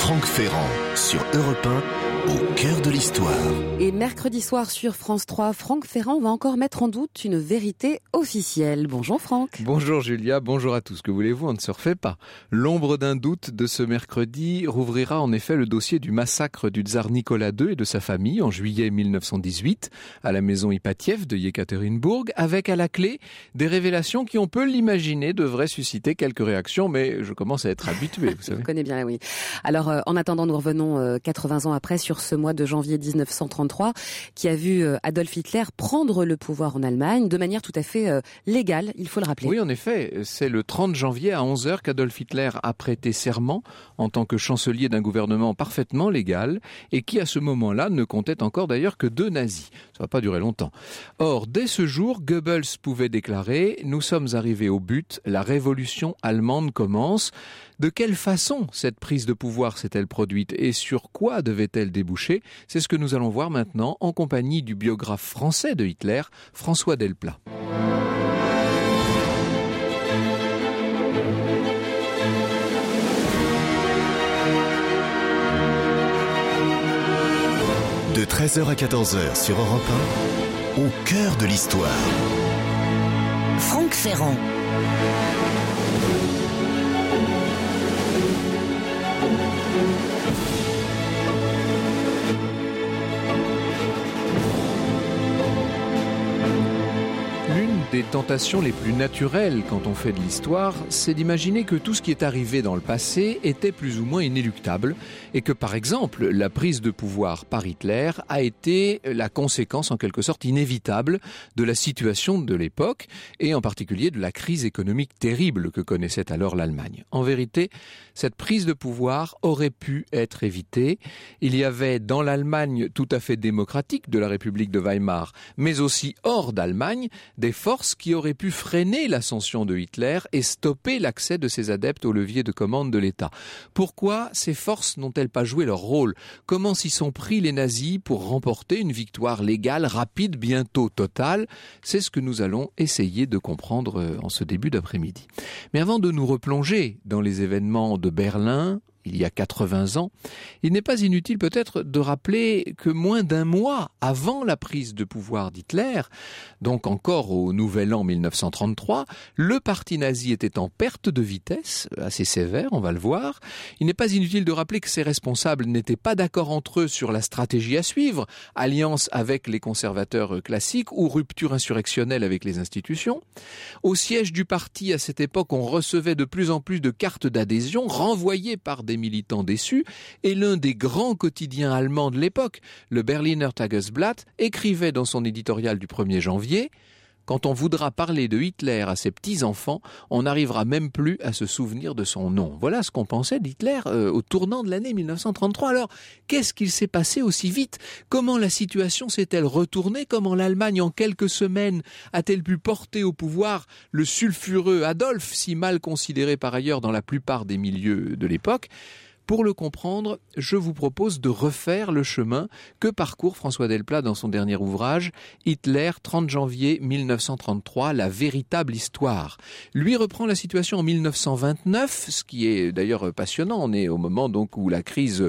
Franck Ferrand sur Europe 1, au cœur de l'histoire. Et mercredi soir sur France 3, Franck Ferrand va encore mettre en doute une vérité officielle. Bonjour Franck. Bonjour Julia, bonjour à tous. Que voulez-vous, on ne se refait pas. L'ombre d'un doute de ce mercredi rouvrira en effet le dossier du massacre du tsar Nicolas II et de sa famille en juillet 1918 à la maison Ipatiev de Yekaterinbourg, avec à la clé des révélations qui, on peut l'imaginer, devraient susciter quelques réactions, mais je commence à être habitué, vous savez. Je connais bien, oui. Alors, en attendant, nous revenons 80 ans après sur ce mois de janvier 1933 qui a vu Adolf Hitler prendre le pouvoir en Allemagne de manière tout à fait légale, il faut le rappeler. Oui, en effet, c'est le 30 janvier à 11h qu'Adolf Hitler a prêté serment en tant que chancelier d'un gouvernement parfaitement légal et qui, à ce moment-là, ne comptait encore d'ailleurs que 2 nazis. Ça va pas durer longtemps. Or, dès ce jour, Goebbels pouvait déclarer « Nous sommes arrivés au but, la révolution allemande commence ». De quelle façon cette prise de pouvoir s'est-elle produite et sur quoi devait-elle déboucher? C'est ce que nous allons voir maintenant en compagnie du biographe français de Hitler, François Delplat. De 13h à 14h sur Europe 1, au cœur de l'histoire. Franck Ferrand. Des tentations les plus naturelles quand on fait de l'histoire, c'est d'imaginer que tout ce qui est arrivé dans le passé était plus ou moins inéluctable et que par exemple la prise de pouvoir par Hitler a été la conséquence en quelque sorte inévitable de la situation de l'époque et en particulier de la crise économique terrible que connaissait alors l'Allemagne. En vérité, cette prise de pouvoir aurait pu être évitée. Il y avait dans l'Allemagne tout à fait démocratique de la République de Weimar, mais aussi hors d'Allemagne, des forces qui auraient pu freiner l'ascension de Hitler et stopper l'accès de ses adeptes au levier de commande de l'État. Pourquoi ces forces n'ont-elles pas joué leur rôle? Comment s'y sont pris les nazis pour remporter une victoire légale, rapide, bientôt totale? C'est ce que nous allons essayer de comprendre en ce début d'après-midi. Mais avant de nous replonger dans les événements de Berlin, il y a 80 ans, il n'est pas inutile peut-être de rappeler que moins d'un mois avant la prise de pouvoir d'Hitler, donc encore au nouvel an 1933, le parti nazi était en perte de vitesse, assez sévère, on va le voir. Il n'est pas inutile de rappeler que ses responsables n'étaient pas d'accord entre eux sur la stratégie à suivre, alliance avec les conservateurs classiques ou rupture insurrectionnelle avec les institutions. Au siège du parti à cette époque, on recevait de plus en plus de cartes d'adhésion renvoyées par des militants déçus, et l'un des grands quotidiens allemands de l'époque, le Berliner Tagesblatt, écrivait dans son éditorial du 1er janvier « Quand on voudra parler de Hitler à ses petits-enfants, on n'arrivera même plus à se souvenir de son nom. » Voilà ce qu'on pensait d'Hitler au tournant de l'année 1933. Alors, qu'est-ce qu'il s'est passé aussi vite? Comment la situation s'est-elle retournée? Comment l'Allemagne, en quelques semaines, a-t-elle pu porter au pouvoir le sulfureux Adolf, si mal considéré par ailleurs dans la plupart des milieux de l'époque? Pour le comprendre, je vous propose de refaire le chemin que parcourt François Delplat dans son dernier ouvrage « Hitler, 30 janvier 1933, la véritable histoire ». Lui reprend la situation en 1929, ce qui est d'ailleurs passionnant. On est au moment donc où la crise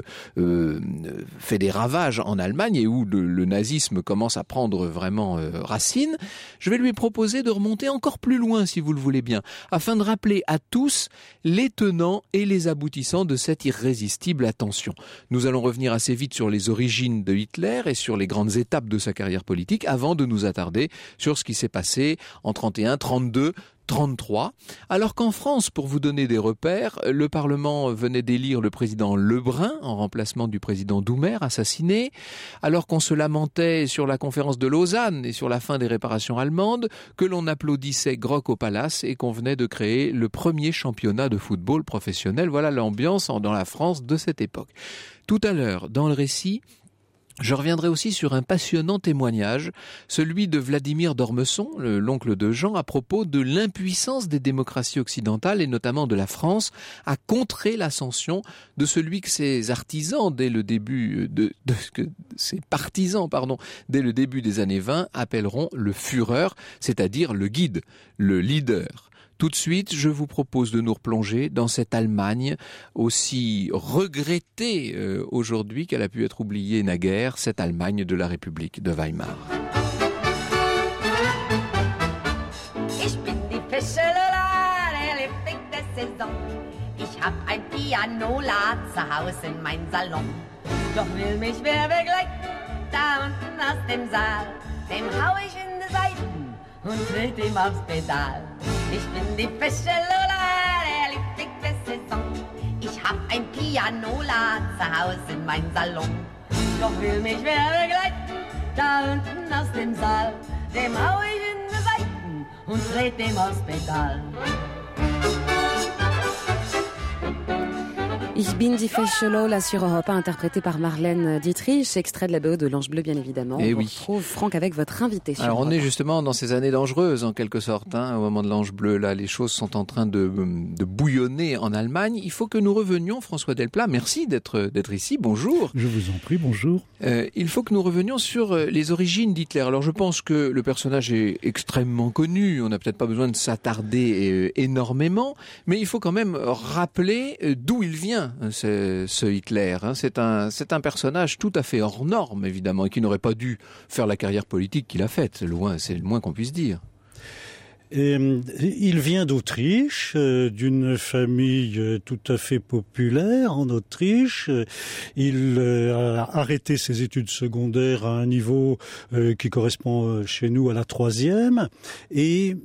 fait des ravages en Allemagne et où le nazisme commence à prendre vraiment racine. Je vais lui proposer de remonter encore plus loin, si vous le voulez bien, afin de rappeler à tous les tenants et les aboutissants de cette irrésistible attention. Nous allons revenir assez vite sur les origines de Hitler et sur les grandes étapes de sa carrière politique avant de nous attarder sur ce qui s'est passé en 31, 32, 33. Alors qu'en France, pour vous donner des repères, le Parlement venait d'élire le président Lebrun en remplacement du président Doumer, assassiné. Alors qu'on se lamentait sur la conférence de Lausanne et sur la fin des réparations allemandes, que l'on applaudissait groc au palace et qu'on venait de créer le premier championnat de football professionnel. Voilà l'ambiance dans la France de cette époque. Tout à l'heure, dans le récit, je reviendrai aussi sur un passionnant témoignage, celui de Vladimir d'Ormesson, l'oncle de Jean, à propos de l'impuissance des démocraties occidentales et notamment de la France à contrer l'ascension de celui que ses artisans dès le début ses partisans, dès le début des années 20 appelleront le Führer, c'est-à-dire le guide, le leader. Tout de suite, je vous propose de nous replonger dans cette Allemagne aussi regrettée aujourd'hui qu'elle a pu être oubliée naguère, cette Allemagne de la République de Weimar. Ich bin die Fischelala, der Liebling der Saison. Ich hab ein Pianola zu Haus in mein Salon. Doch will mich wer begleiten, da unten aus dem Saal, dem hau ich in die Seiten und tritt ihm aufs Pedal. Ich bin die Fischelala, der Liebling der Saison. Ich hab ein Pianola zu Haus in mein Salon. Doch will mich wer begleiten, da unten aus dem Saal, dem hau ich in die Seiten und tritt ihm aufs Pedal. Ich bin die Fischelala sur Europe 1, interprété par Marlène Dietrich, extrait de la BO de l'Ange Bleu, bien évidemment. Et on oui. retrouve Franck avec votre invité sur Alors on Europe est 1. justement dans ces années dangereuses en quelque sorte, au moment de l'Ange Bleu. Là, les choses sont en train de bouillonner en Allemagne. Il faut que nous revenions, François Delplat, merci d'être ici, bonjour. Je vous en prie, bonjour. Il faut que nous revenions sur les origines d'Hitler. Alors je pense que le personnage est extrêmement connu, on n'a peut-être pas besoin de s'attarder énormément, mais il faut quand même rappeler d'où il vient, ce Hitler. C'est un personnage tout à fait hors norme, évidemment, et qui n'aurait pas dû faire la carrière politique qu'il a faite. C'est le moins qu'on puisse dire. Il vient d'Autriche, d'une famille tout à fait populaire en Autriche. Il a arrêté ses études secondaires à un niveau qui correspond chez nous à la 3e, et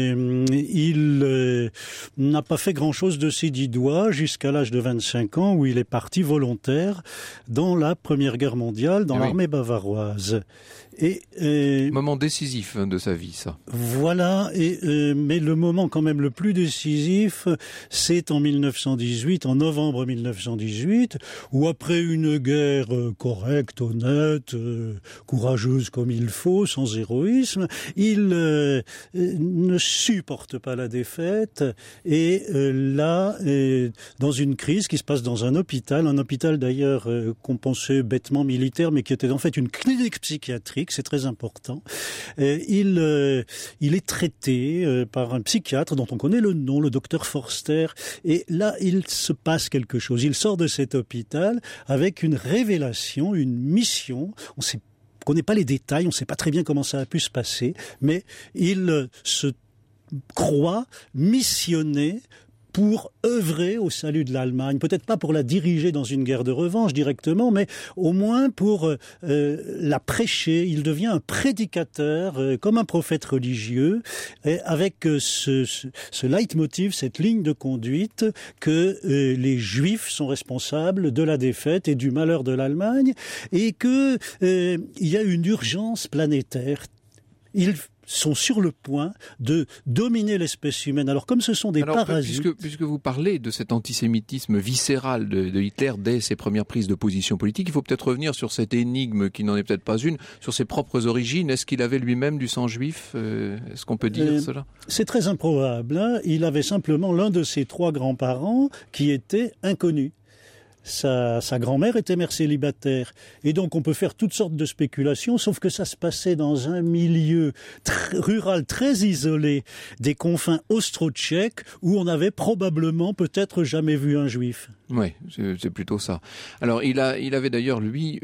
il n'a pas fait grand-chose de ses 10 doigts jusqu'à l'âge de 25 ans, où il est parti volontaire dans la Première Guerre mondiale, dans l'armée bavaroise. Moment décisif de sa vie, ça. Voilà, mais le moment quand même le plus décisif, c'est en 1918, en novembre 1918, où après une guerre correcte, honnête, courageuse comme il faut, sans héroïsme, il ne supporte pas la défaite, et là, dans une crise qui se passe dans un hôpital d'ailleurs qu'on pensait bêtement militaire, mais qui était en fait une clinique psychiatrique, c'est très important. Il est traité par un psychiatre dont on connaît le nom, le docteur Forster, et là il se passe quelque chose. Il sort de cet hôpital avec une révélation, une mission. On connaît pas les détails, on sait pas très bien comment ça a pu se passer, mais il se croit missionné pour œuvrer au salut de l'Allemagne, peut-être pas pour la diriger dans une guerre de revanche directement, mais au moins pour la prêcher. Il devient un prédicateur, comme un prophète religieux, et avec ce leitmotiv, cette ligne de conduite, que les Juifs sont responsables de la défaite et du malheur de l'Allemagne, et que il y a une urgence planétaire. Ils sont sur le point de dominer l'espèce humaine. Alors comme ce sont des parasites... Puisque vous parlez de cet antisémitisme viscéral de Hitler dès ses premières prises de position politique, il faut peut-être revenir sur cette énigme qui n'en est peut-être pas une, sur ses propres origines. Est-ce qu'il avait lui-même du sang juif ? Est-ce qu'on peut dire cela ? C'est très improbable. Il avait simplement l'un de ses 3 grands-parents qui était inconnu. Sa grand-mère était mère célibataire. Et donc on peut faire toutes sortes de spéculations, sauf que ça se passait dans un milieu rural très isolé des confins austro-tchèques, où on n'avait probablement peut-être jamais vu un juif. Oui, c'est plutôt ça. Alors il avait d'ailleurs lui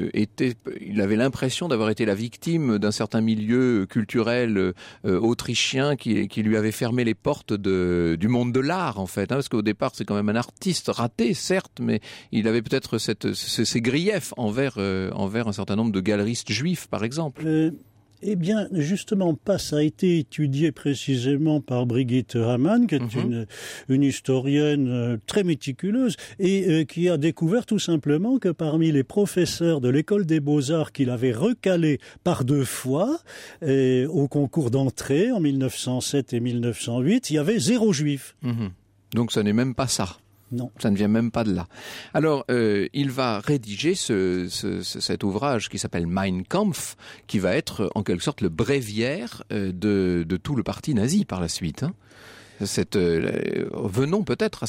il avait l'impression d'avoir été la victime d'un certain milieu culturel autrichien qui lui avait fermé les portes du monde de l'art en fait, parce qu'au départ c'est quand même un artiste raté certes, mais il avait peut-être ces griefs envers un certain nombre de galeristes juifs par exemple. Eh bien, justement, ça a été étudié précisément par Brigitte Hamann, qui est une historienne très méticuleuse, et qui a découvert tout simplement que parmi les professeurs de l'école des Beaux-Arts qu'il avait recalés par 2 fois au concours d'entrée en 1907 et 1908, il y avait 0 juif. Donc ça n'est même pas ça. Non. Ça ne vient même pas de là. Alors, il va rédiger cet ouvrage qui s'appelle Mein Kampf, qui va être en quelque sorte le bréviaire de tout le parti nazi par la suite. Venons peut-être à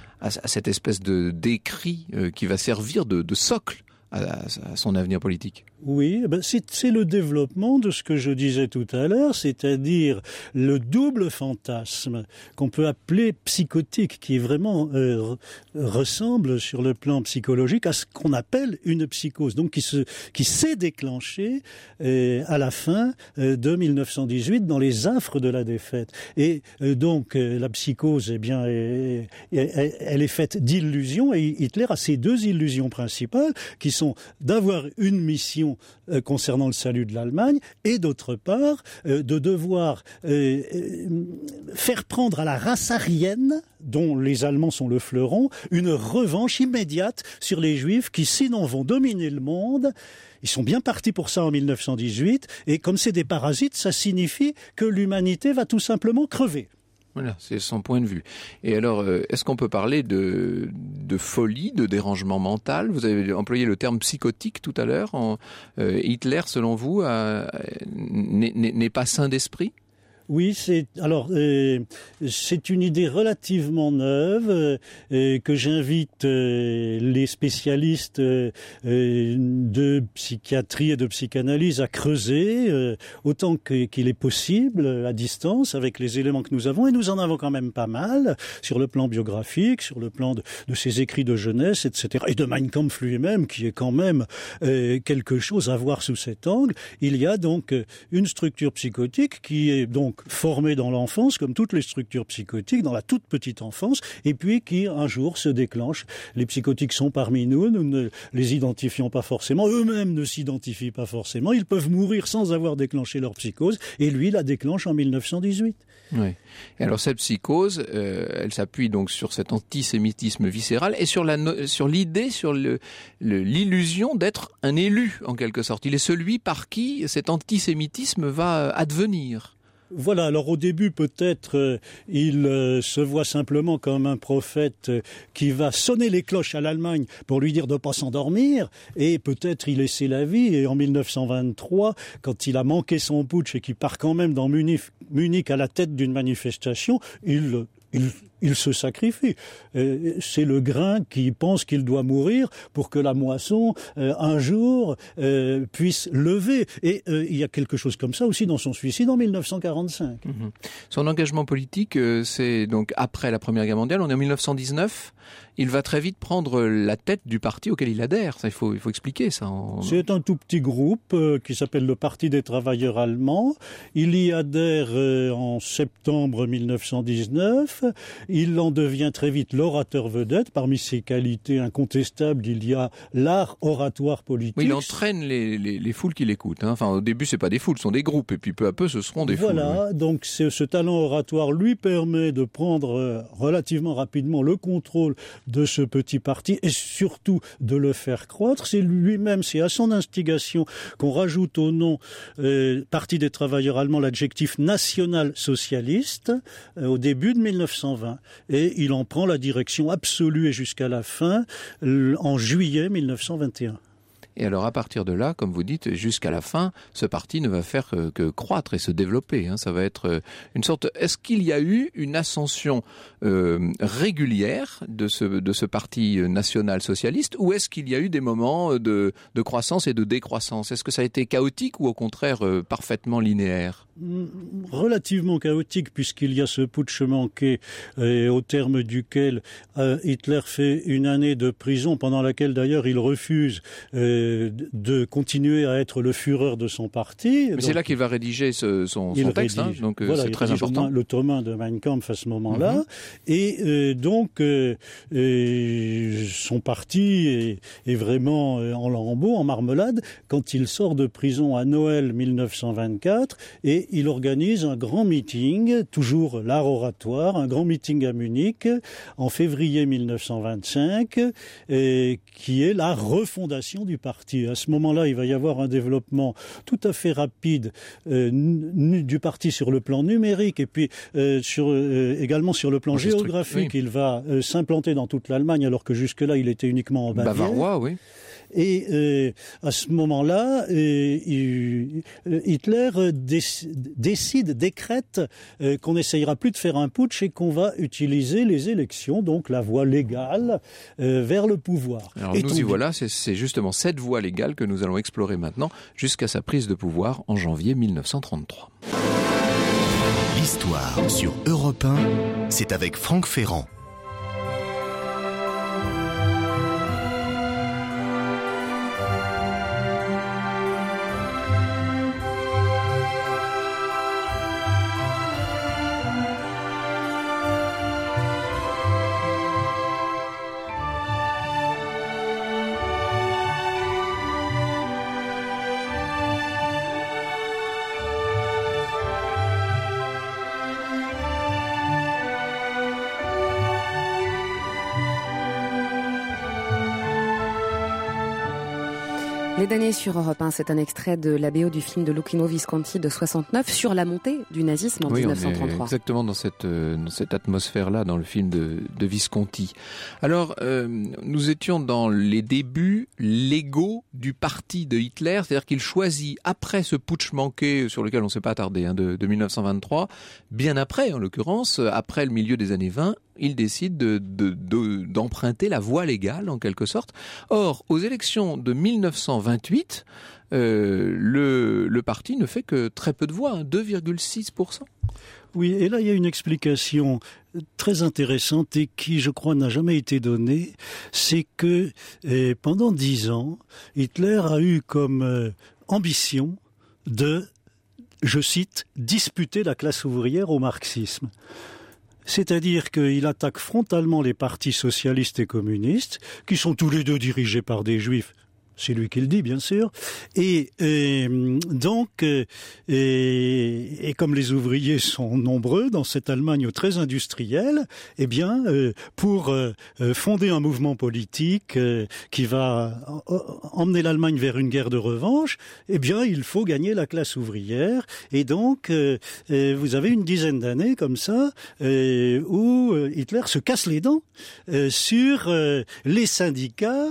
cette espèce d'écrit qui va servir de socle à son avenir politique. Oui, c'est le développement de ce que je disais tout à l'heure, c'est-à-dire le double fantasme qu'on peut appeler psychotique, qui vraiment ressemble sur le plan psychologique à ce qu'on appelle une psychose, donc qui s'est déclenchée à la fin de 1918 dans les affres de la défaite. Et donc la psychose, eh bien, elle est faite d'illusions, et Hitler a ces deux illusions principales qui sont d'avoir une mission concernant le salut de l'Allemagne, et d'autre part de devoir faire prendre à la race aryenne, dont les Allemands sont le fleuron, une revanche immédiate sur les Juifs qui, sinon, vont dominer le monde. Ils sont bien partis pour ça en 1918, et comme c'est des parasites, ça signifie que l'humanité va tout simplement crever. Voilà, c'est son point de vue. Et alors, est-ce qu'on peut parler de folie, de dérangement mental? Vous avez employé le terme psychotique tout à l'heure. Hitler, selon vous, n'est pas sain d'esprit? Oui, c'est une idée relativement neuve que j'invite les spécialistes de psychiatrie et de psychanalyse à creuser autant qu'il est possible à distance avec les éléments que nous avons, et nous en avons quand même pas mal sur le plan biographique, sur le plan de ses écrits de jeunesse, etc. et de Mein Kampf lui-même, qui est quand même quelque chose à voir sous cet angle. Il y a donc une structure psychotique qui est donc formée dans l'enfance, comme toutes les structures psychotiques, dans la toute petite enfance, et puis qui, un jour, se déclenche. Les psychotiques sont parmi nous, nous ne les identifions pas forcément, eux-mêmes ne s'identifient pas forcément, ils peuvent mourir sans avoir déclenché leur psychose, et lui la déclenche en 1918. Oui. Et alors cette psychose, elle s'appuie donc sur cet antisémitisme viscéral et sur l'idée, sur l'illusion d'être un élu, en quelque sorte. Il est celui par qui cet antisémitisme va advenir. Voilà, alors au début peut-être il se voit simplement comme un prophète qui va sonner les cloches à l'Allemagne pour lui dire de ne pas s'endormir, et peut-être y laisser la vie, et en 1923, quand il a manqué son putsch et qu'il part quand même dans Munich à la tête d'une manifestation, il se sacrifie. C'est le grain qui pense qu'il doit mourir pour que la moisson, un jour, puisse lever. Et il y a quelque chose comme ça aussi dans son suicide en 1945. Mmh. Son engagement politique, c'est donc après la Première Guerre mondiale, on est en 1919. Il va très vite prendre la tête du parti auquel il adhère. Ça, il faut expliquer ça. C'est un tout petit groupe qui s'appelle le Parti des travailleurs allemands. Il y adhère en septembre 1919. Il en devient très vite l'orateur vedette. Parmi ses qualités incontestables, il y a l'art oratoire politique. Oui, il entraîne les foules qui l'écoutent. Hein. Enfin, au début, c'est pas des foules, ce sont des groupes. Et puis peu à peu, ce seront des foules. Voilà, oui. Donc ce talent oratoire lui permet de prendre relativement rapidement le contrôle de ce petit parti, et surtout de le faire croître. C'est à son instigation qu'on rajoute au nom Parti des travailleurs allemands l'adjectif national-socialiste au début de 1920. Et il en prend la direction absolue et jusqu'à la fin en juillet 1921. Et alors, à partir de là, comme vous dites, jusqu'à la fin, ce parti ne va faire que croître et se développer. Hein. Ça va être une sorte... Est-ce qu'il y a eu une ascension régulière de ce parti national-socialiste, ou est-ce qu'il y a eu des moments de croissance et de décroissance? Est-ce que ça a été chaotique ou au contraire parfaitement linéaire? Relativement chaotique, puisqu'il y a ce putsch manqué au terme duquel Hitler fait une année de prison, pendant laquelle d'ailleurs il refuse de continuer à être le Führer de son parti. Mais donc, c'est là qu'il va rédiger son texte, hein, donc voilà, c'est très important. Le tome 1 de Mein Kampf à ce moment-là. Et donc son parti est vraiment en lambeaux, en marmelade, quand il sort de prison à Noël 1924, et il organise un grand meeting, toujours l'art oratoire, un grand meeting à Munich en février 1925, qui est la refondation du parti. À ce moment-là, il va y avoir un développement tout à fait rapide du parti sur le plan numérique, et puis également sur le plan géographique. Oui. Il va s'implanter dans toute l'Allemagne, alors que jusque-là, il était uniquement en Bavière. Bavarois, oui. Et à ce moment-là, Hitler décrète qu'on n'essayera plus de faire un putsch et qu'on va utiliser les élections, donc la voie légale vers le pouvoir. Alors nous y voilà, c'est justement cette voie légale que nous allons explorer maintenant jusqu'à sa prise de pouvoir en janvier 1933. L'histoire sur Europe 1, c'est avec Franck Ferrand. Les damnés sur Europe 1, c'est un extrait de la BO du film de Luchino Visconti de 69 sur la montée du nazisme en 1933. On est exactement dans cette atmosphère-là, dans le film de Visconti. Alors, nous étions dans les débuts légaux du parti de Hitler, c'est-à-dire qu'il choisit, après ce putsch manqué, sur lequel on ne s'est pas attardé, de 1923, bien après, en l'occurrence, après le milieu des années 20, il décide d'emprunter la voie légale, en quelque sorte. Or, aux élections de 1928, le parti ne fait que très peu de voix, 2,6%. Oui, et là, il y a une explication très intéressante et qui, je crois, n'a jamais été donnée. C'est que pendant 10 ans, Hitler a eu comme ambition de, je cite, disputer la classe ouvrière au marxisme. C'est-à-dire qu'il attaque frontalement les partis socialistes et communistes, qui sont tous les deux dirigés par des juifs. C'est lui qui le dit, bien sûr. Et donc, comme les ouvriers sont nombreux dans cette Allemagne très industrielle, eh bien, pour fonder un mouvement politique qui va emmener l'Allemagne vers une guerre de revanche, eh bien, il faut gagner la classe ouvrière. Et donc, vous avez une dizaine d'années comme ça où Hitler se casse les dents sur les syndicats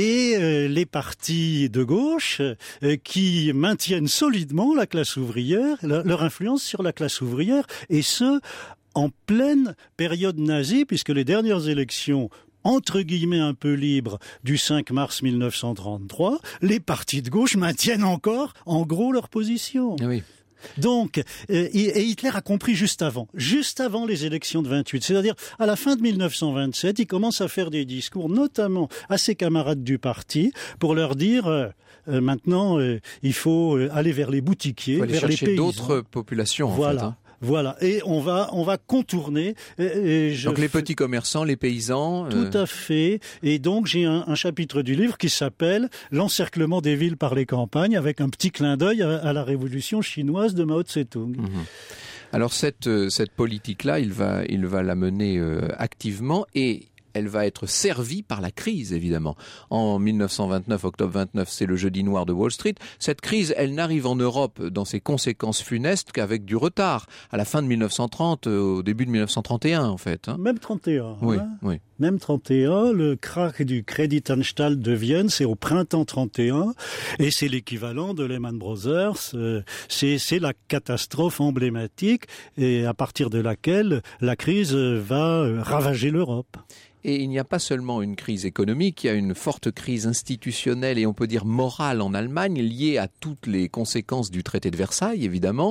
et les partis de gauche qui maintiennent solidement la classe ouvrière, leur influence sur la classe ouvrière, et ce, en pleine période nazie, puisque les dernières élections entre guillemets un peu libres du 5 mars 1933, les partis de gauche maintiennent encore, en gros, leur position. Oui. Donc, et Hitler a compris juste avant les élections de 28, c'est-à-dire à la fin de 1927, il commence à faire des discours, notamment à ses camarades du parti, pour leur dire maintenant il faut aller vers les boutiquiers, vers les paysans. D'autres populations, voilà. En fait. Hein. Voilà, et on va contourner. Donc les petits commerçants, les paysans. Tout à fait. Et donc j'ai un chapitre du livre qui s'appelle L'encerclement des villes par les campagnes, avec un petit clin d'œil à la révolution chinoise de Mao Tse-tung. Alors cette politique-là, il va la mener activement et elle va être servie par la crise, évidemment. En 1929, octobre 29, c'est le jeudi noir de Wall Street. Cette crise, elle n'arrive en Europe dans ses conséquences funestes qu'avec du retard. À la fin de 1930, au début de 1931, en fait. Hein. Même 31. Oui, hein. oui. Même 31, le krach du Kreditanstalt de Vienne, c'est au printemps 31, et c'est l'équivalent de Lehman Brothers. C'est la catastrophe emblématique, et à partir de laquelle la crise va ravager l'Europe. Et il n'y a pas seulement une crise économique, il y a une forte crise institutionnelle et on peut dire morale en Allemagne, liée à toutes les conséquences du traité de Versailles, évidemment.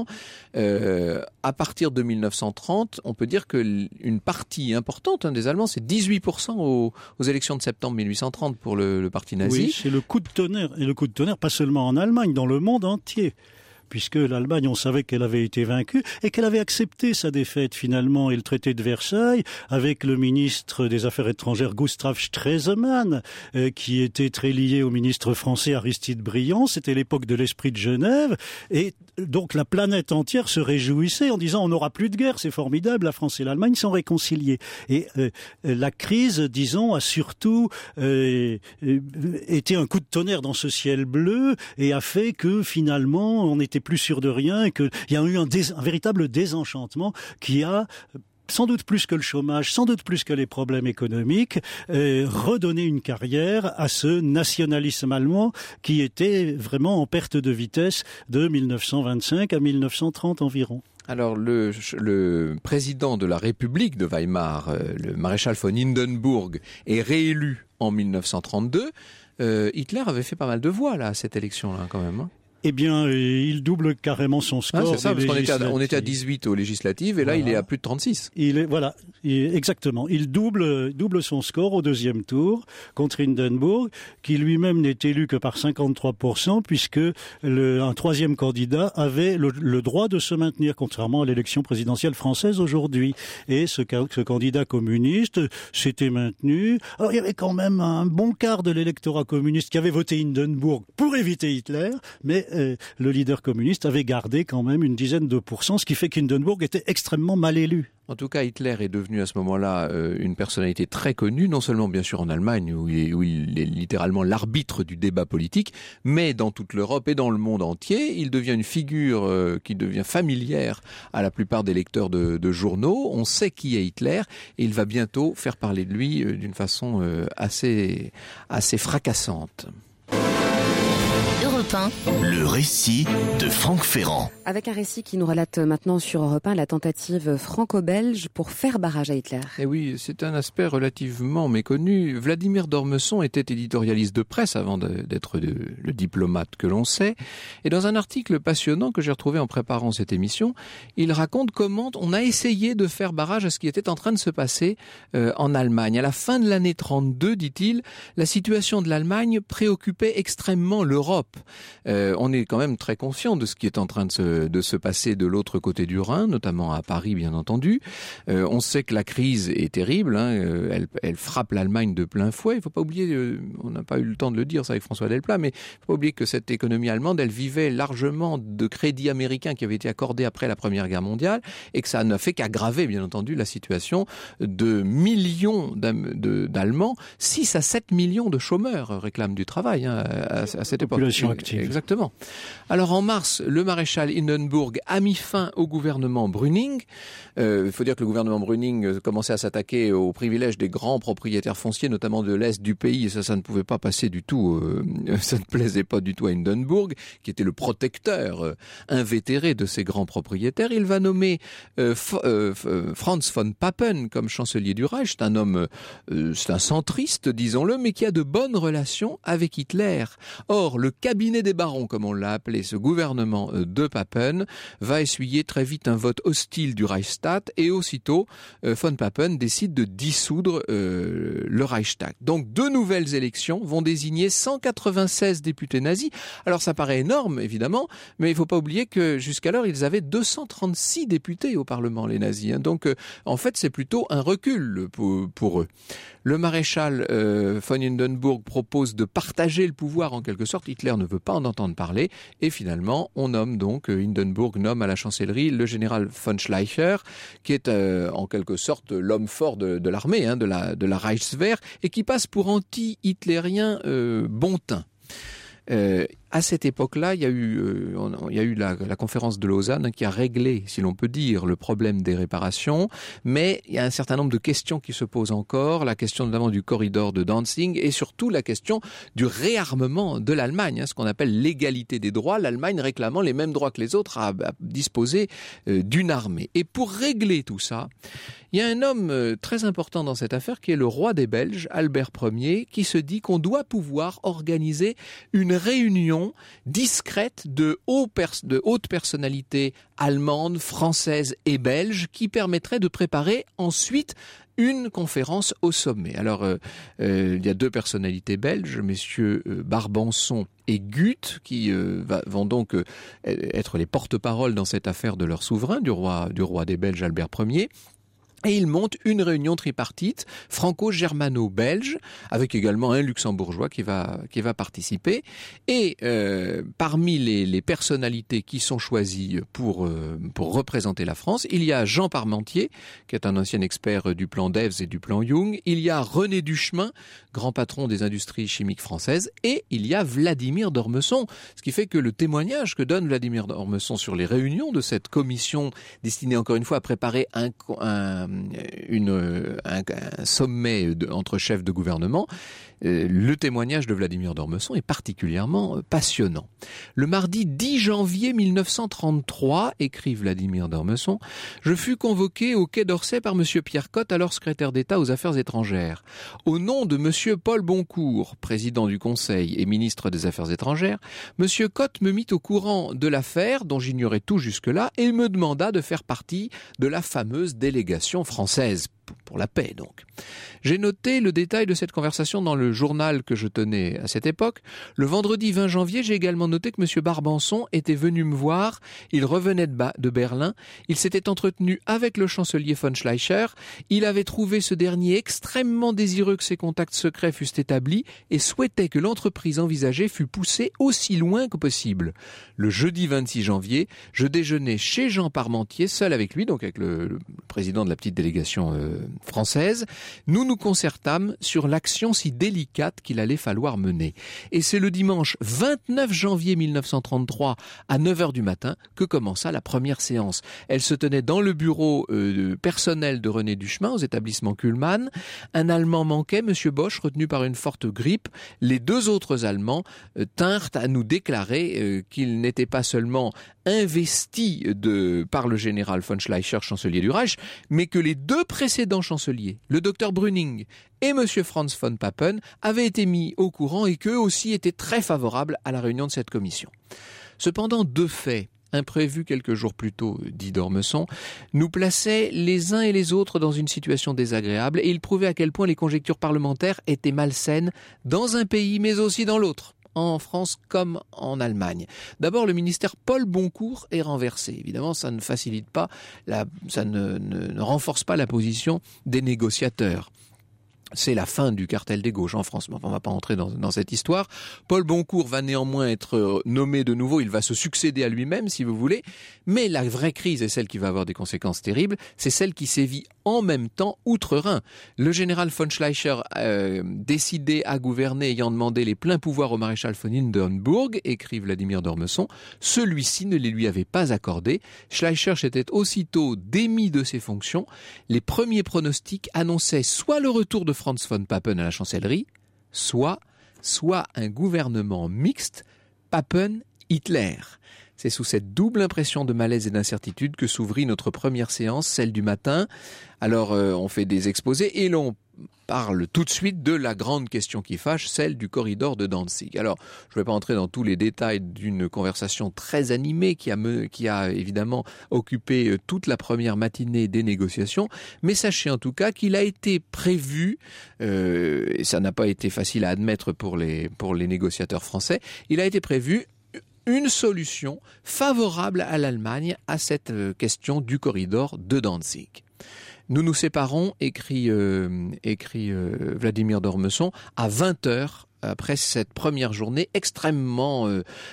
À partir de 1930, on peut dire qu'une partie importante des Allemands, c'est 18% aux élections de septembre 1830 pour le parti nazi. Oui, c'est le coup de tonnerre. Et le coup de tonnerre, pas seulement en Allemagne, dans le monde entier. Puisque l'Allemagne, on savait qu'elle avait été vaincue et qu'elle avait accepté sa défaite finalement. Et le traité de Versailles, avec le ministre des Affaires étrangères Gustav Stresemann, qui était très lié au ministre français Aristide Briand, c'était l'époque de l'esprit de Genève, et donc la planète entière se réjouissait en disant on n'aura plus de guerre, c'est formidable, la France et l'Allemagne sont réconciliées. Et la crise, disons, a surtout été un coup de tonnerre dans ce ciel bleu et a fait que finalement on n'était plus sûr de rien et qu'il y a eu un véritable désenchantement qui a sans doute plus que le chômage, sans doute plus que les problèmes économiques, redonner une carrière à ce nationalisme allemand qui était vraiment en perte de vitesse de 1925 à 1930 environ. Alors le président de la République de Weimar, le maréchal von Hindenburg, est réélu en 1932. Hitler avait fait pas mal de voix là à cette élection-là quand même. Eh bien, il double carrément son score. C'est ça, parce qu'on était à 18 aux législatives et là, il est à plus de 36. Exactement. Il double son score au deuxième tour contre Hindenburg, qui lui-même n'est élu que par 53%, puisque un troisième candidat avait le droit de se maintenir, contrairement à l'élection présidentielle française aujourd'hui. Et ce candidat communiste s'était maintenu. Alors, il y avait quand même un bon quart de l'électorat communiste qui avait voté Hindenburg pour éviter Hitler, mais le leader communiste avait gardé quand même une dizaine de pourcents, ce qui fait qu'Hindenburg était extrêmement mal élu. En tout cas, Hitler est devenu à ce moment-là une personnalité très connue, non seulement bien sûr en Allemagne, où il est littéralement l'arbitre du débat politique, mais dans toute l'Europe et dans le monde entier. Il devient une figure qui devient familière à la plupart des lecteurs de journaux. On sait qui est Hitler et il va bientôt faire parler de lui d'une façon assez fracassante. Europe 1. Le récit de Franck Ferrand. Avec un récit qui nous relate maintenant sur Europe 1 la tentative franco-belge pour faire barrage à Hitler. Et oui, c'est un aspect relativement méconnu. Vladimir d'Ormesson était éditorialiste de presse avant d'être le diplomate que l'on sait. Et dans un article passionnant que j'ai retrouvé en préparant cette émission, il raconte comment on a essayé de faire barrage à ce qui était en train de se passer en Allemagne. À la fin de l'année 32, dit-il, la situation de l'Allemagne préoccupait extrêmement l'Europe. On est quand même très conscient de ce qui est en train de se passer de l'autre côté du Rhin, notamment à Paris bien entendu. On sait que la crise est terrible, elle frappe l'Allemagne de plein fouet. Il ne faut pas oublier, on n'a pas eu le temps de le dire ça avec François Delplat, mais il ne faut pas oublier que cette économie allemande, elle vivait largement de crédits américains qui avaient été accordés après la Première Guerre mondiale et que ça n'a fait qu'aggraver bien entendu la situation de millions d'Allemands. 6 à 7 millions de chômeurs réclament du travail à cette époque. Active. Exactement. Alors en mars, le maréchal Hindenburg a mis fin au gouvernement Brüning. Il faut dire que le gouvernement Brüning commençait à s'attaquer aux privilèges des grands propriétaires fonciers, notamment de l'Est du pays, et ça ne pouvait pas passer du tout, ça ne plaisait pas du tout à Hindenburg, qui était le protecteur invétéré de ces grands propriétaires. Il va nommer Franz von Papen comme chancelier du Reich. C'est un homme, c'est un centriste, disons-le, mais qui a de bonnes relations avec Hitler. Or, le cabinet des barons, comme on l'a appelé, ce gouvernement de Papen, va essuyer très vite un vote hostile du Reichstag et aussitôt, von Papen décide de dissoudre le Reichstag. Donc, 2 nouvelles élections vont désigner 196 députés nazis. Alors, ça paraît énorme, évidemment, mais il ne faut pas oublier que jusqu'alors, ils avaient 236 députés au Parlement, les nazis. Donc, en fait, c'est plutôt un recul pour eux. Le maréchal von Hindenburg propose de partager le pouvoir en quelque sorte. Hitler ne veut pas en entendre parler. Et finalement, on nomme donc, Hindenburg nomme à la chancellerie le général von Schleicher, qui est en quelque sorte l'homme fort de l'armée, de la Reichswehr, et qui passe pour anti-hitlérien bon teint. À cette époque-là, il y a eu la conférence de Lausanne qui a réglé, si l'on peut dire, le problème des réparations, mais il y a un certain nombre de questions qui se posent encore, la question notamment du corridor de Danzig et surtout la question du réarmement de l'Allemagne, ce qu'on appelle l'égalité des droits, l'Allemagne réclamant les mêmes droits que les autres à disposer d'une armée. Et pour régler tout ça, il y a un homme très important dans cette affaire qui est le roi des Belges, Albert Ier, qui se dit qu'on doit pouvoir organiser une réunion discrète de hautes personnalités allemandes, françaises et belges qui permettrait de préparer ensuite une conférence au sommet. Alors, il y a 2 personnalités belges, messieurs Barbançon et Guth, qui vont donc être les porte-paroles dans cette affaire de leur souverain, du roi des Belges Albert Ier. Et il monte une réunion tripartite franco-germano-belge avec également un luxembourgeois qui va participer. Et parmi les personnalités qui sont choisies pour représenter la France, il y a Jean Parmentier, qui est un ancien expert du plan Devs et du plan Young. Il y a René Duchemin, grand patron des industries chimiques françaises. Et il y a Vladimir d'Ormesson. Ce qui fait que le témoignage que donne Vladimir d'Ormesson sur les réunions de cette commission destinée encore une fois à préparer un sommet entre chefs de gouvernement, le témoignage de Vladimir d'Ormesson est particulièrement passionnant. Le mardi 10 janvier 1933, écrit Vladimir d'Ormesson, je fus convoqué au Quai d'Orsay par M. Pierre Cotte, alors secrétaire d'État aux Affaires étrangères. Au nom de M. Paul Boncourt, président du Conseil et ministre des Affaires étrangères, M. Cotte me mit au courant de l'affaire, dont j'ignorais tout jusque-là, et me demanda de faire partie de la fameuse délégation française pour la paix, donc. J'ai noté le détail de cette conversation dans le journal que je tenais à cette époque. Le vendredi 20 janvier, j'ai également noté que M. Barbançon était venu me voir. Il revenait de Berlin. Il s'était entretenu avec le chancelier von Schleicher. Il avait trouvé ce dernier extrêmement désireux que ses contacts secrets fussent établis et souhaitait que l'entreprise envisagée fût poussée aussi loin que possible. Le jeudi 26 janvier, je déjeunais chez Jean Parmentier, seul avec lui, donc avec le président de la petite délégation française. Nous nous concertâmes sur l'action si délicate qu'il allait falloir mener. Et c'est le dimanche 29 janvier 1933 à 9h du matin que commença la première séance. Elle se tenait dans le bureau personnel de René Duchemin aux établissements Kuhlmann. Un Allemand manquait, M. Bosch, retenu par une forte grippe. Les deux autres Allemands tinrent à nous déclarer qu'ils n'étaient pas seulement investis par le général von Schleicher, chancelier du Reich, mais que les deux précédents chanceliers, le docteur Brüning et M. Franz von Papen, avaient été mis au courant et qu'eux aussi étaient très favorables à la réunion de cette commission. Cependant, deux faits imprévus quelques jours plus tôt, dit d'Ormesson, nous plaçaient les uns et les autres dans une situation désagréable et ils prouvaient à quel point les conjectures parlementaires étaient malsaines dans un pays mais aussi dans l'autre, en France comme en Allemagne. D'abord, le ministère Paul Boncourt est renversé. Évidemment, ça ne facilite pas, ça ne renforce pas la position des négociateurs. C'est la fin du cartel des gauches en France. Mais on ne va pas entrer dans cette histoire. Paul Boncourt va néanmoins être nommé de nouveau. Il va se succéder à lui-même, si vous voulez. Mais la vraie crise, et celle qui va avoir des conséquences terribles, c'est celle qui sévit en même temps outre-Rhin. Le général von Schleicher, décidé à gouverner, ayant demandé les pleins pouvoirs au maréchal von Hindenburg, écrit Vladimir d'Ormesson, celui-ci ne les lui avait pas accordés. Schleicher s'était aussitôt démis de ses fonctions. Les premiers pronostics annonçaient soit le retour de Franz von Papen à la chancellerie, soit un gouvernement mixte Papen-Hitler. C'est sous cette double impression de malaise et d'incertitude que s'ouvrit notre première séance, celle du matin. Alors, on fait des exposés et l'on parle tout de suite de la grande question qui fâche, celle du corridor de Danzig. Alors, je ne vais pas entrer dans tous les détails d'une conversation très animée qui a évidemment occupé toute la première matinée des négociations, mais sachez en tout cas qu'il a été prévu, et ça n'a pas été facile à admettre pour les négociateurs français, il a été prévu une solution favorable à l'Allemagne à cette question du corridor de Danzig. Nous nous séparons, écrit Vladimir d'Ormesson, à 20h après cette première journée extrêmement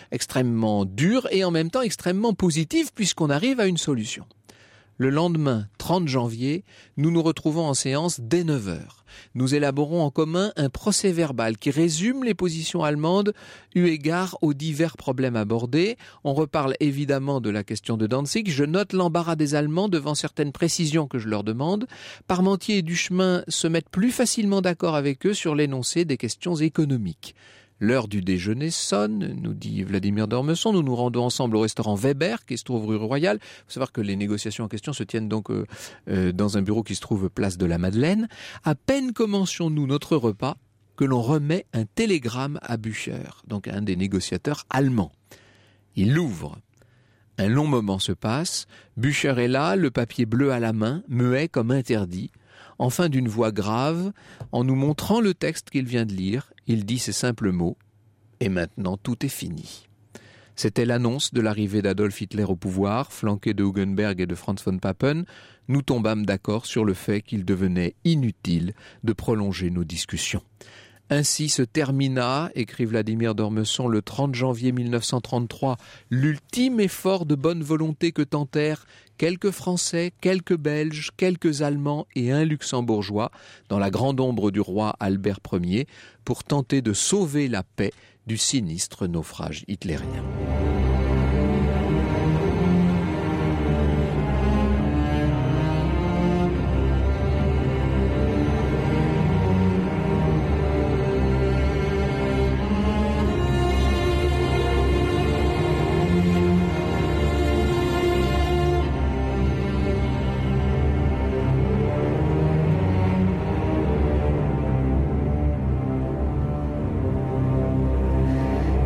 dure et en même temps extrêmement positive puisqu'on arrive à une solution. Le lendemain, 30 janvier, nous nous retrouvons en séance dès 9h. Nous élaborons en commun un procès-verbal qui résume les positions allemandes eu égard aux divers problèmes abordés. On reparle évidemment de la question de Danzig. Je note l'embarras des Allemands devant certaines précisions que je leur demande. Parmentier et Duchemin se mettent plus facilement d'accord avec eux sur l'énoncé des questions économiques. L'heure du déjeuner sonne, nous dit Vladimir d'Ormesson. Nous nous rendons ensemble au restaurant Weber, qui se trouve rue Royale. Il faut savoir que les négociations en question se tiennent donc dans un bureau qui se trouve place de la Madeleine. À peine commencions-nous notre repas que l'on remet un télégramme à Bücher, donc un des négociateurs allemands. Il l'ouvre. Un long moment se passe. Bücher est là, le papier bleu à la main, muet comme interdit. Enfin, d'une voix grave, en nous montrant le texte qu'il vient de lire, il dit ces simples mots « Et maintenant, tout est fini ». C'était l'annonce de l'arrivée d'Adolf Hitler au pouvoir, flanqué de Hugenberg et de Franz von Papen. Nous tombâmes d'accord sur le fait qu'il devenait inutile de prolonger nos discussions. Ainsi se termina, écrit Vladimir d'Ormesson le 30 janvier 1933, l'ultime effort de bonne volonté que tentèrent quelques Français, quelques Belges, quelques Allemands et un Luxembourgeois, dans la grande ombre du roi Albert Ier, pour tenter de sauver la paix du sinistre naufrage hitlérien.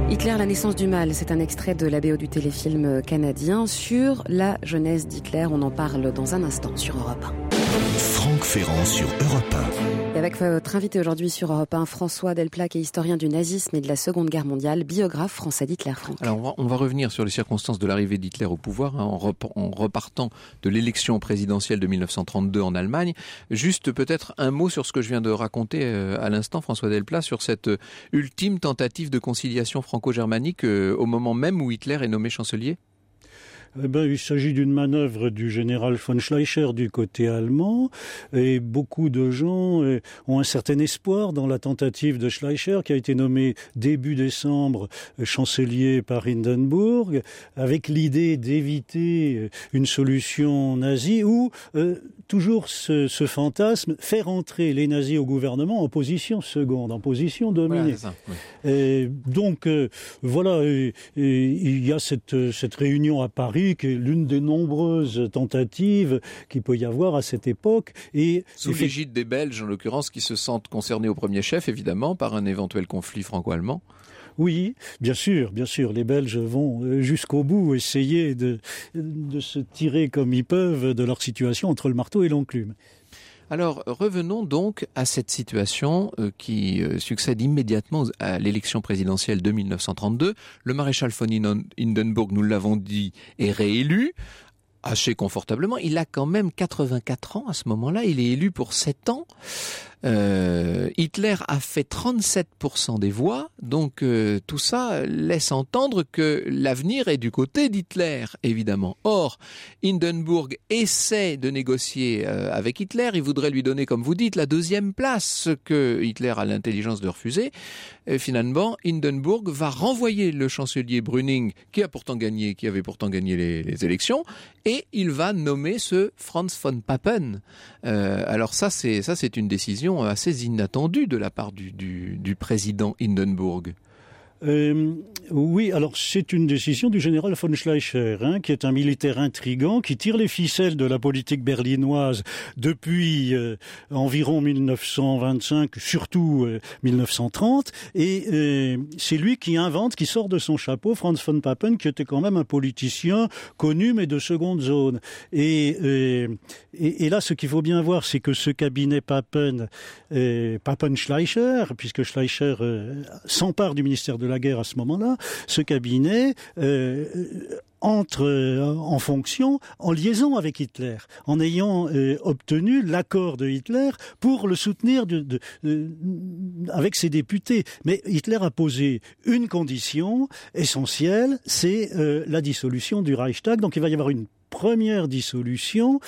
Hitler, la naissance du mal, c'est un extrait de la BO du téléfilm canadien sur la jeunesse d'Hitler. On en parle dans un instant sur Europe 1. Franck Ferrand sur Europe 1. Et avec votre invité aujourd'hui sur Europe 1, François Delplaque, est historien du nazisme et de la Seconde Guerre mondiale, biographe français d'Hitler. Franck. Alors on va revenir sur les circonstances de l'arrivée d'Hitler au pouvoir, en repartant de l'élection présidentielle de 1932 en Allemagne. Juste peut-être un mot sur ce que je viens de raconter à l'instant, François Delplaque, sur cette ultime tentative de conciliation franco-germanique au moment même où Hitler est nommé chancelier. Il s'agit d'une manœuvre du général von Schleicher du côté allemand, et beaucoup de gens ont un certain espoir dans la tentative de Schleicher, qui a été nommé début décembre chancelier par Hindenburg, avec l'idée d'éviter une solution nazie ou toujours ce fantasme, faire entrer les nazis au gouvernement en position seconde, en position dominée. Voilà, c'est ça, oui. Il y a cette réunion à Paris qui est l'une des nombreuses tentatives qu'il peut y avoir à cette époque. Et sous l'égide des Belges, en l'occurrence, qui se sentent concernés au premier chef, évidemment, par un éventuel conflit franco-allemand. Oui, bien sûr, les Belges vont jusqu'au bout essayer de se tirer comme ils peuvent de leur situation entre le marteau et l'enclume. Alors, revenons donc à cette situation qui succède immédiatement à l'élection présidentielle de 1932. Le maréchal von Hindenburg, nous l'avons dit, est réélu assez confortablement. Il a quand même 84 ans à ce moment-là. Il est élu pour 7 ans. Hitler a fait 37% des voix, donc tout ça laisse entendre que l'avenir est du côté d'Hitler, évidemment. Or, Hindenburg essaie de négocier avec Hitler, il voudrait lui donner, comme vous dites, la 2e place, ce que Hitler a l'intelligence de refuser. Et finalement, Hindenburg va renvoyer le chancelier Brüning, qui avait pourtant gagné les élections, et il va nommer ce Franz von Papen. Alors ça, c'est une décision assez inattendue de la part du président Hindenburg. Oui, alors c'est une décision du général von Schleicher, qui est un militaire intrigant, qui tire les ficelles de la politique berlinoise depuis environ 1925, surtout 1930, et c'est lui qui sort de son chapeau Franz von Papen, qui était quand même un politicien connu, mais de seconde zone. Et là, ce qu'il faut bien voir, c'est que ce cabinet Papen-Schleicher, puisque Schleicher s'empare du ministère de la guerre à ce moment-là, ce cabinet entre en fonction, en liaison avec Hitler, en ayant obtenu l'accord de Hitler pour le soutenir avec ses députés. Mais Hitler a posé une condition essentielle, c'est la dissolution du Reichstag. Donc il va y avoir une première dissolution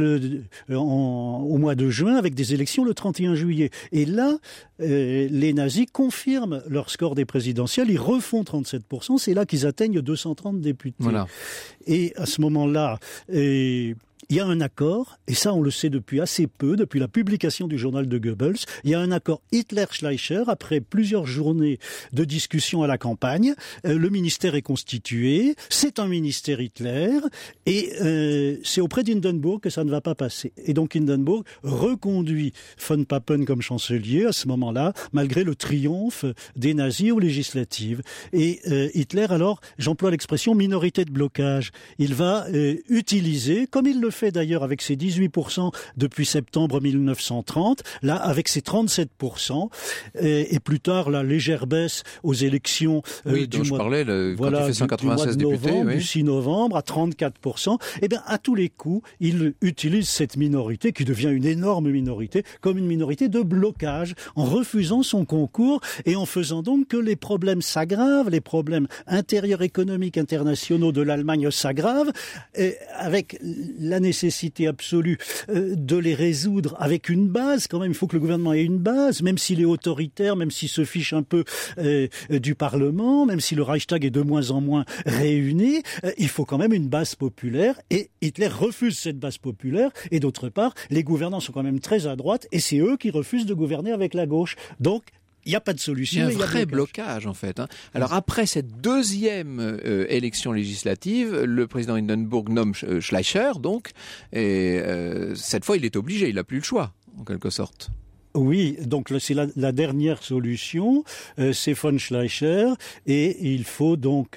au mois de juin avec des élections le 31 juillet. Et là, les nazis confirment leur score des présidentielles, ils refont 37%, c'est là qu'ils atteignent 230 députés. Voilà. Et à ce moment-là, il y a un accord, et ça on le sait depuis assez peu, depuis la publication du journal de Goebbels, il y a un accord Hitler-Schleicher, après plusieurs journées de discussion à la campagne, le ministère est constitué, c'est un ministère Hitler, et c'est auprès d'Hindenburg que ça ne va pas passer. Et donc Hindenburg reconduit von Papen comme chancelier à ce moment-là, malgré le triomphe des nazis aux législatives. Et Hitler, alors, j'emploie l'expression minorité de blocage, il va utiliser, comme il le fait d'ailleurs avec ses 18% depuis septembre 1930, là avec ses 37%, et plus tard la légère baisse aux élections dont je parlais, quand il fait 196 députés, du 6 novembre à 34%, et bien à tous les coups, il utilise cette minorité qui devient une énorme minorité comme une minorité de blocage en refusant son concours et en faisant donc que les problèmes s'aggravent, les problèmes intérieurs économiques internationaux de l'Allemagne s'aggravent, avec la nécessité absolue de les résoudre avec une base. Quand même, il faut que le gouvernement ait une base, même s'il est autoritaire, même s'il se fiche un peu du Parlement, même si le Reichstag est de moins en moins réuni, il faut quand même une base populaire, et Hitler refuse cette base populaire, et d'autre part, les gouvernants sont quand même très à droite, et c'est eux qui refusent de gouverner avec la gauche. Donc, il n'y a pas de solution. Il y a un vrai blocage en fait. Alors après cette deuxième élection législative, le président Hindenburg nomme Schleicher donc, et cette fois il est obligé, il n'a plus le choix en quelque sorte. Oui, donc c'est la dernière solution, c'est von Schleicher, et il faut donc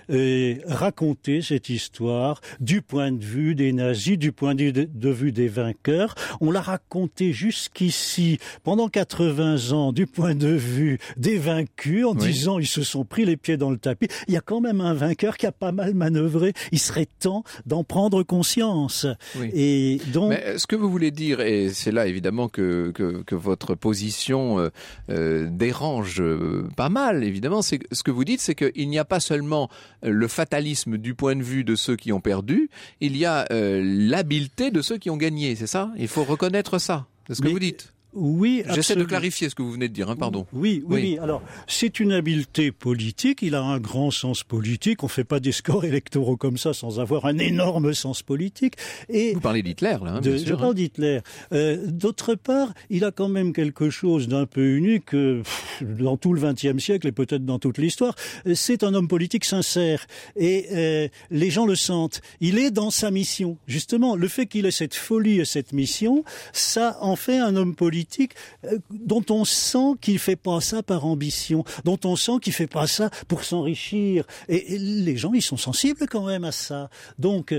raconter cette histoire du point de vue des nazis, du point de vue des vainqueurs. On l'a raconté jusqu'ici pendant 80 ans du point de vue des vaincus, en disant ils se sont pris les pieds dans le tapis. Il y a quand même un vainqueur qui a pas mal manœuvré. Il serait temps d'en prendre conscience. Oui. Et donc, mais ce que vous voulez dire, et c'est là évidemment que votre position dérange pas mal, évidemment, c'est ce que vous dites, c'est qu'il n'y a pas seulement le fatalisme du point de vue de ceux qui ont perdu, il y a l'habileté de ceux qui ont gagné, c'est ça ? Il faut reconnaître ça, c'est ce que vous dites. Oui, j'essaie absolument. de clarifier ce que vous venez de dire, pardon. Oui. Alors, c'est une habileté politique, il a un grand sens politique, on fait pas des scores électoraux comme ça sans avoir un énorme sens politique. Et vous parlez d'Hitler, là, bien sûr. Je parle d'Hitler. D'autre part, il a quand même quelque chose d'un peu unique dans tout le XXe siècle et peut-être dans toute l'histoire. C'est un homme politique sincère et les gens le sentent. Il est dans sa mission. Justement, le fait qu'il ait cette folie et cette mission, ça en fait un homme politique dont on sent qu'il fait pas ça par ambition, dont on sent qu'il fait pas ça pour s'enrichir. Et les gens, ils sont sensibles quand même à ça. Donc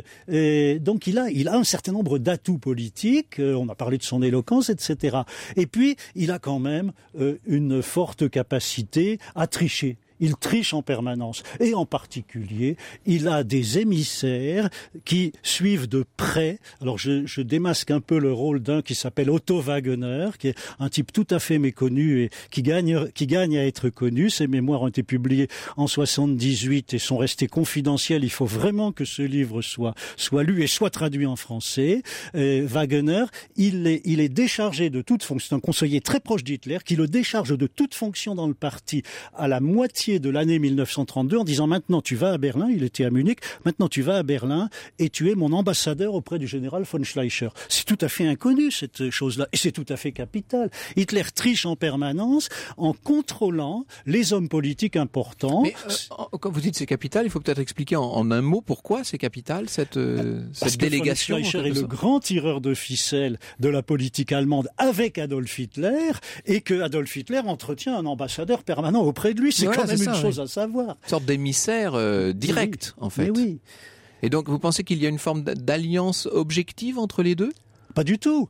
il a un certain nombre d'atouts politiques. On a parlé de son éloquence, etc. Et puis, il a quand même une forte capacité à tricher. Il triche en permanence. Et en particulier, il a des émissaires qui suivent de près. Alors je démasque un peu le rôle d'un qui s'appelle Otto Wagner, qui est un type tout à fait méconnu et qui gagne à être connu. Ses mémoires ont été publiées en 78 et sont restées confidentielles. Il faut vraiment que ce livre soit lu et soit traduit en français. Wagner, il est déchargé de toute fonction. C'est un conseiller très proche d'Hitler qui le décharge de toute fonction dans le parti à la moitié de l'année 1932 en disant maintenant tu vas à Berlin, il était à Munich, maintenant tu vas à Berlin et tu es mon ambassadeur auprès du général von Schleicher. C'est tout à fait inconnu cette chose-là et c'est tout à fait capital. Hitler triche en permanence en contrôlant les hommes politiques importants. Mais quand vous dites c'est capital, il faut peut-être expliquer en un mot pourquoi c'est capital cette délégation. Von Schleicher est le grand tireur de ficelle de la politique allemande avec Adolf Hitler et que Adolf Hitler entretient un ambassadeur permanent auprès de lui. C'est quand même une chose à savoir. Une sorte d'émissaire direct, en fait. Mais oui. Et donc, vous pensez qu'il y a une forme d'alliance objective entre les deux ? Pas du tout.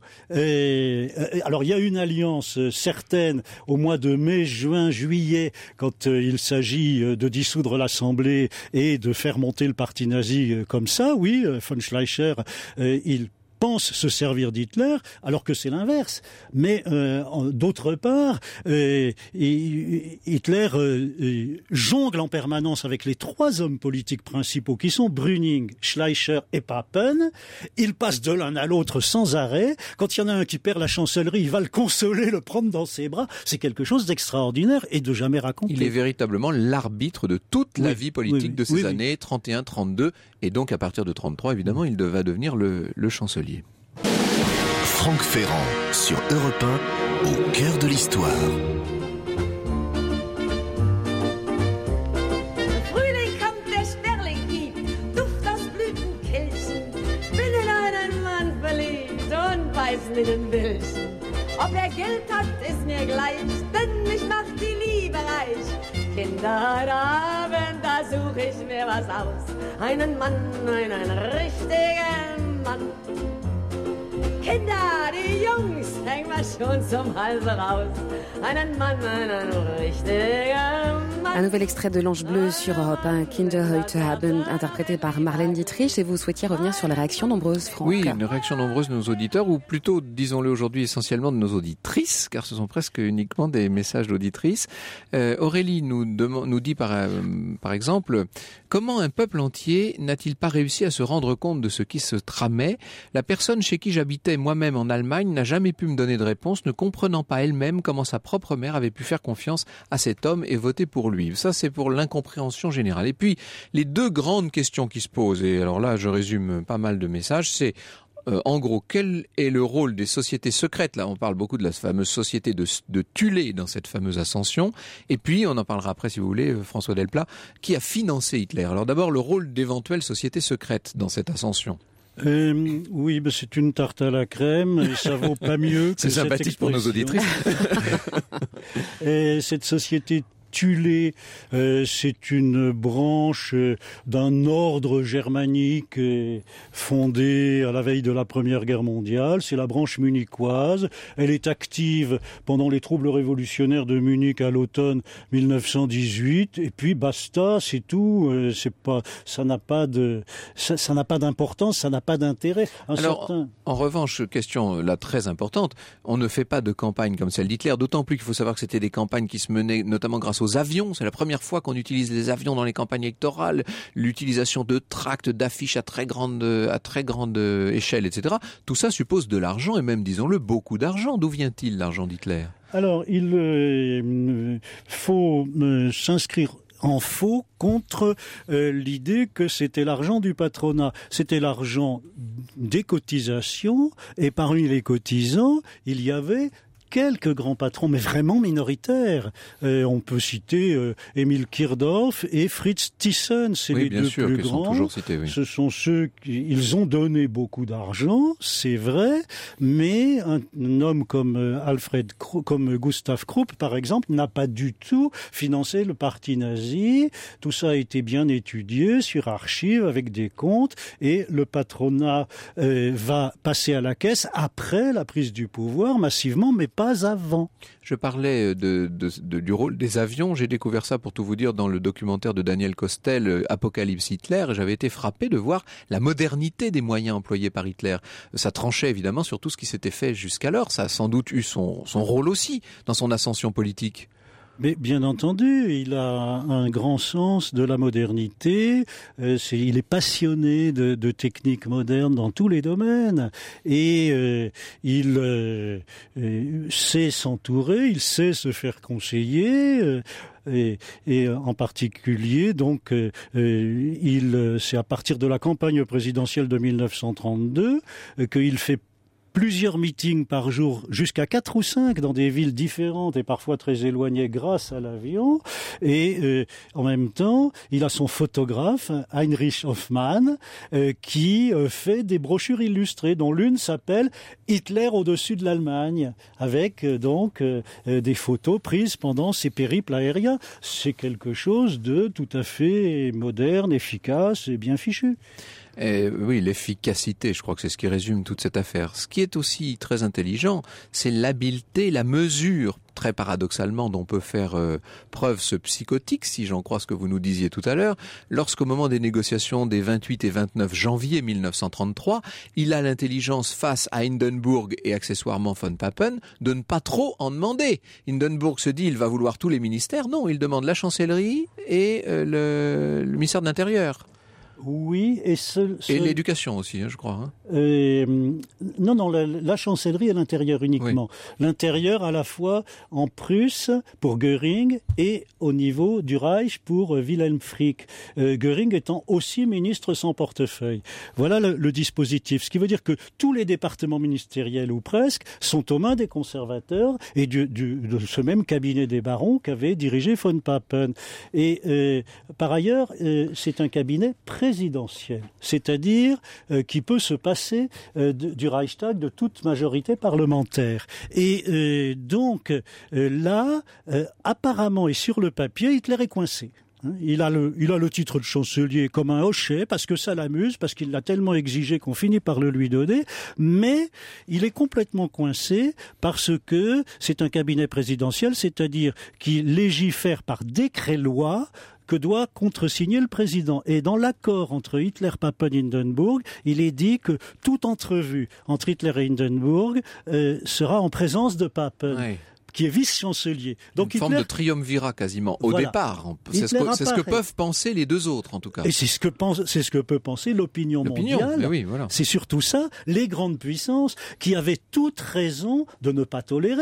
Alors il y a une alliance certaine au mois de mai, juin, juillet, quand il s'agit de dissoudre l'Assemblée et de faire monter le parti nazi comme ça. Oui, von Schleicher, il pense se servir d'Hitler, alors que c'est l'inverse. Mais d'autre part, Hitler jongle en permanence avec les trois hommes politiques principaux qui sont Brüning, Schleicher et Papen. Il passe de l'un à l'autre sans arrêt. Quand il y en a un qui perd la chancellerie, il va le consoler, le prendre dans ses bras. C'est quelque chose d'extraordinaire et de jamais raconté. Il est véritablement l'arbitre de toute la vie politique de ces années 31-32 et donc à partir de 33, évidemment, il va devenir le chancelier. Franck Ferrand sur Europe 1, au cœur de l'histoire. Frühling kommt, der Sperling gibt, Duft aus Blütenkelchen. Bin in einen Mann verliebt und weiß nicht in welchen. Ob Geld hat, ist mir gleich, denn mich macht die Liebe reich. Kinder, heute Abend, da such ich mir was aus. Einen Mann, einen richtigen Mann. Kinder, die Jungs, hängen wir schon zum Halse raus. Einen Mann, einen richtigen Mann. Un nouvel extrait de l'Ange bleu sur Europe 1, Kinder heute Abend, interprété par Marlène Dietrich. Et vous souhaitiez revenir sur les réactions nombreuses, Franck. Oui, une réaction nombreuse de nos auditeurs, ou plutôt, disons-le aujourd'hui, essentiellement de nos auditrices, car ce sont presque uniquement des messages d'auditrices. Aurélie nous dit par exemple, comment un peuple entier n'a-t-il pas réussi à se rendre compte de ce qui se tramait ? La personne chez qui j'habitais moi-même en Allemagne n'a jamais pu me donner de réponse, ne comprenant pas elle-même comment sa propre mère avait pu faire confiance à cet homme et voter pour lui. Ça, c'est pour l'incompréhension générale. Et puis, les deux grandes questions qui se posent, et alors là, je résume pas mal de messages, c'est en gros, quel est le rôle des sociétés secrètes ? Là, on parle beaucoup de la fameuse société de Thulé dans cette fameuse ascension. Et puis, on en parlera après, si vous voulez, François Delplat, qui a financé Hitler. Alors d'abord, le rôle d'éventuelles sociétés secrètes dans cette ascension. Oui, c'est une tarte à la crème et ça vaut pas mieux que c'est sympathique pour nos auditrices. Et cette société Thulé, c'est une branche d'un ordre germanique fondé à la veille de la Première Guerre mondiale. C'est la branche munichoise. Elle est active pendant les troubles révolutionnaires de Munich à l'automne 1918. Et puis basta, c'est tout. Ça n'a pas d'importance, ça n'a pas d'intérêt. En revanche, question là très importante, on ne fait pas de campagne comme celle d'Hitler, d'autant plus qu'il faut savoir que c'était des campagnes qui se menaient notamment grâce aux avions. C'est la première fois qu'on utilise les avions dans les campagnes électorales, l'utilisation de tracts, d'affiches à très grande échelle, etc. Tout ça suppose de l'argent et même, disons-le, beaucoup d'argent. D'où vient-il l'argent d'Hitler ? Alors, il faut s'inscrire en faux contre l'idée que c'était l'argent du patronat. C'était l'argent des cotisations et parmi les cotisants, il y avait quelques grands patrons, mais vraiment minoritaires. On peut citer Emil Kirdorf et Fritz Thyssen, c'est les deux plus grands. Sont toujours cités, oui. Ce sont ceux ils ont donné beaucoup d'argent, c'est vrai, mais un homme comme comme Gustav Krupp, par exemple, n'a pas du tout financé le parti nazi. Tout ça a été bien étudié sur archives avec des comptes, et le patronat va passer à la caisse après la prise du pouvoir massivement, mais pas avant. Je parlais du rôle des avions. J'ai découvert ça, pour tout vous dire, dans le documentaire de Daniel Kostel, Apocalypse Hitler. J'avais été frappé de voir la modernité des moyens employés par Hitler. Ça tranchait évidemment sur tout ce qui s'était fait jusqu'alors. Ça a sans doute eu son rôle aussi dans son ascension politique. Mais bien entendu, il a un grand sens de la modernité, il est passionné de techniques modernes dans tous les domaines, et il sait s'entourer, il sait se faire conseiller, et en particulier, donc, c'est à partir de la campagne présidentielle de 1932 qu'il fait plusieurs meetings par jour, jusqu'à 4 ou 5 dans des villes différentes et parfois très éloignées grâce à l'avion. Et en même temps, il a son photographe, Heinrich Hoffmann, qui fait des brochures illustrées, dont l'une s'appelle « Hitler au-dessus de l'Allemagne », avec donc des photos prises pendant ses périples aériens. C'est quelque chose de tout à fait moderne, efficace et bien fichu. Oui, l'efficacité, je crois que c'est ce qui résume toute cette affaire. Ce qui est aussi très intelligent, c'est l'habileté, la mesure, très paradoxalement, dont peut faire preuve ce psychotique, si j'en crois ce que vous nous disiez tout à l'heure, lorsqu'au moment des négociations des 28 et 29 janvier 1933, il a l'intelligence face à Hindenburg et accessoirement von Papen de ne pas trop en demander. Hindenburg se dit il va vouloir tous les ministères. Non, il demande la chancellerie et le ministère de l'Intérieur. Oui, et l'éducation aussi, je crois. Non, la chancellerie et l'intérieur uniquement. Oui. L'intérieur à la fois en Prusse pour Göring et au niveau du Reich pour Wilhelm Frick. Göring étant aussi ministre sans portefeuille. Voilà le dispositif. Ce qui veut dire que tous les départements ministériels, ou presque, sont aux mains des conservateurs et de ce même cabinet des barons qu'avait dirigé von Papen. Et par ailleurs, c'est un cabinet présidentiel, c'est-à-dire qui peut se passer du Reichstag, de toute majorité parlementaire. Et donc là, apparemment et sur le papier, Hitler est coincé. Il a le titre de chancelier comme un hochet parce que ça l'amuse, parce qu'il l'a tellement exigé qu'on finit par le lui donner, mais il est complètement coincé parce que c'est un cabinet présidentiel, c'est-à-dire qu'il légifère par décret-loi que doit contresigner le président. Et dans l'accord entre Hitler, Papen et Hindenburg, il est dit que toute entrevue entre Hitler et Hindenburg sera en présence de Papen. Oui. Qui est vice-chancelier. Donc une forme de triumvirat quasiment, au départ. C'est ce que peuvent penser les deux autres, en tout cas. Et c'est ce que peut penser l'opinion mondiale. Oui, voilà. C'est surtout ça, les grandes puissances qui avaient toute raison de ne pas tolérer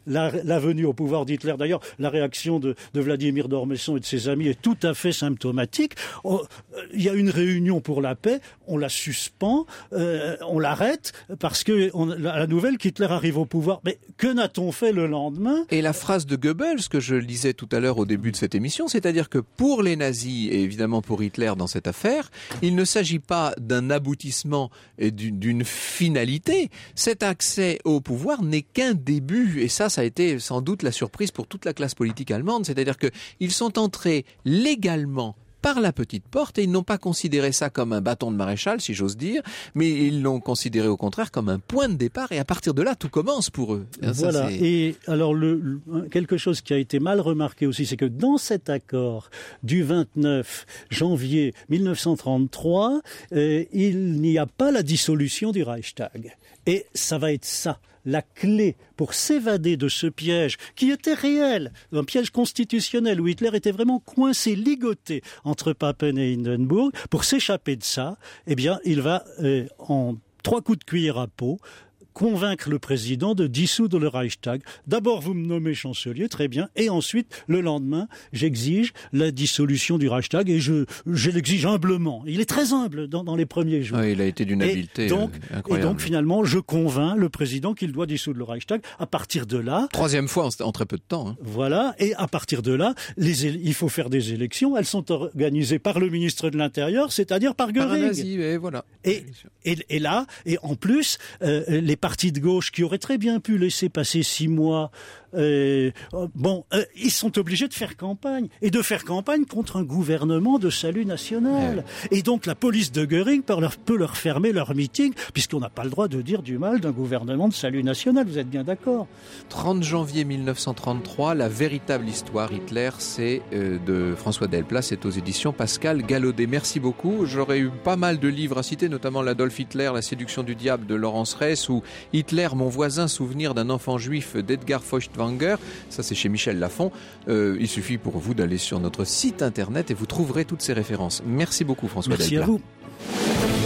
la venue au pouvoir d'Hitler. D'ailleurs, la réaction de Vladimir d'Ormesson et de ses amis est tout à fait symptomatique. Il y a une réunion pour la paix, on la suspend, on l'arrête parce que la nouvelle qu'Hitler arrive au pouvoir. Mais que n'a-t-on fait le lendemain? Et la phrase de Goebbels que je lisais tout à l'heure au début de cette émission, c'est-à-dire que pour les nazis et évidemment pour Hitler dans cette affaire, il ne s'agit pas d'un aboutissement et d'une finalité. Cet accès au pouvoir n'est qu'un début. Et ça a été sans doute la surprise pour toute la classe politique allemande. C'est-à-dire qu'ils sont entrés légalement par la petite porte et ils n'ont pas considéré ça comme un bâton de maréchal, si j'ose dire, mais ils l'ont considéré au contraire comme un point de départ et à partir de là, tout commence pour eux. Voilà. Et alors, quelque chose qui a été mal remarqué aussi, c'est que dans cet accord du 29 janvier 1933, il n'y a pas la dissolution du Reichstag. Et ça va être ça, la clé pour s'évader de ce piège qui était réel, un piège constitutionnel où Hitler était vraiment coincé, ligoté entre Papen et Hindenburg. Pour s'échapper de ça, eh bien, il va en 3 coups de cuillère à peau convaincre le président de dissoudre le Reichstag. D'abord, vous me nommez chancelier, très bien, et ensuite, le lendemain, j'exige la dissolution du Reichstag, et je l'exige humblement. Il est très humble dans les premiers jours. Oui, il a été d'une habileté incroyable. Et donc, finalement, je convainc le président qu'il doit dissoudre le Reichstag. À partir de là... 3e fois en très peu de temps. Hein. Voilà, et à partir de là, il faut faire des élections. Elles sont organisées par le ministre de l'Intérieur, c'est-à-dire par Göring. Par un nazi, et voilà. Et là, et en plus, les partis de gauche qui auraient très bien pu laisser passer 6 mois, ils sont obligés de faire campagne. Et de faire campagne contre un gouvernement de salut national. Et donc la police de Göring peut leur fermer leur meeting, puisqu'on n'a pas le droit de dire du mal d'un gouvernement de salut national. Vous êtes bien d'accord? 30 janvier 1933, la véritable histoire Hitler, c'est de François Delplat, c'est aux éditions Pascal Gallaudet. Merci beaucoup. J'aurais eu pas mal de livres à citer, notamment l'Adolf Hitler, La séduction du diable de Laurence Reiss, ou Hitler, mon voisin, souvenir d'un enfant juif d'Edgar Feuchtwanger. Ça, c'est chez Michel Lafon. Il suffit pour vous d'aller sur notre site internet et vous trouverez toutes ces références. Merci beaucoup, François Delplat. Merci à vous.